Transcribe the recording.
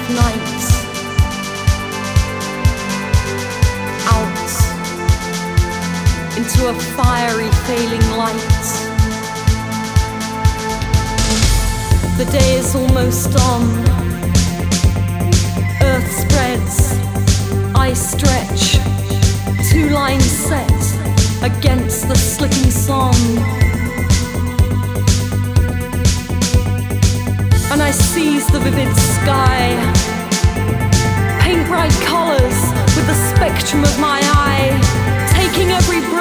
night, out into a fiery failing light. The day is almost on. Earth spreads, I stretch, two lines set against the slipping song. And I seize the vivid sky, paint bright colors with the spectrum of my eye, taking every breath